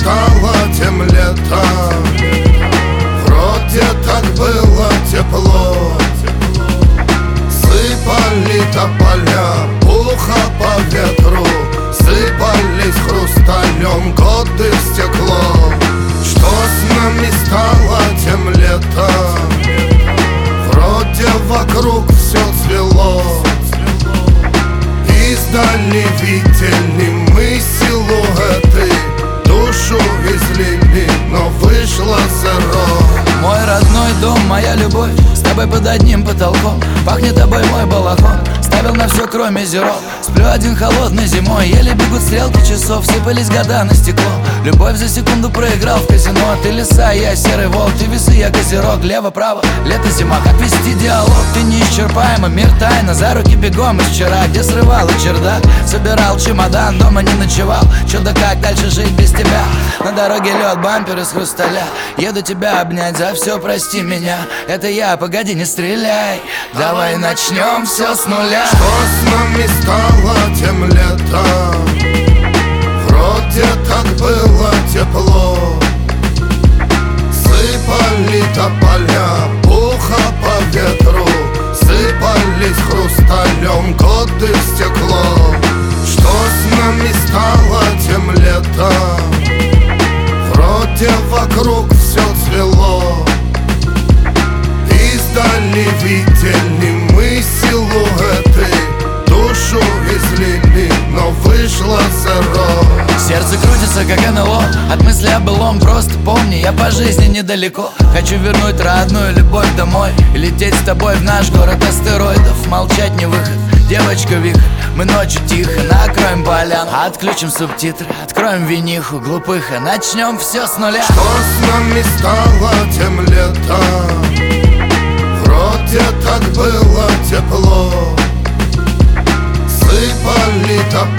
стало, тем летом. Вроде так было тепло. Сыпали тополя, пуха по ветру. Сыпались хрусталем годы в стекло. Что с нами стало тем летом? Вроде вокруг все цвело. Издали видели мы силуэты. Душу излили, но вышло зеро. Мой родной дом, моя любовь, с тобой под одним потолком. Пахнет тобой мой балахон, ставил на все кроме зеро. Сплю один холодной зимой, еле бегут стрелки часов. Сыпались года на стекло. Любовь за секунду проиграл в казино. Ты лиса, я серый волк, ты весы, я козерог. Лево-право, лето-зима, как вести диалог? Ты неисчерпаемый, мир тайна. За руки бегом из вчера, где срывал и чердак. Собирал чемодан, дома не ночевал. Чё да как дальше жить без тебя? На дороге лед, бампер из хрусталя. Еду тебя обнять, за все прости меня. Это я, погоди, не стреляй. Давай начнем все с нуля. Что с нами стало тем летом? Вроде так было тепло. Сыпали тополя, пуха по ветру. Сыпались хрусталем годы в стекло. Что с нами стало тем летом? Вроде вокруг все цвело. Издали видели мы силуэты. Душу излили, но вышло зеро. Сердце крутится, как НЛО. От мысли о былом просто помни, я по жизни недалеко. Хочу вернуть родную любовь домой и лететь с тобой в наш город астероидов. Молчать не выход, девочка вихрь. Мы ночью тихо накроем поляну, отключим субтитры, откроем виниху глупыха. Начнем все с нуля. Что с нами стало тем летом? Вроде так было тепло. Сыпали тополя.